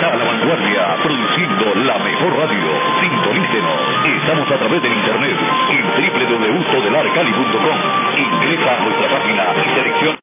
está a la vanguardia, produciendo la mejor radio. Sintonícenos. Estamos a través del internet en www.todelarcali.com. Ingresa a nuestra página y selecciona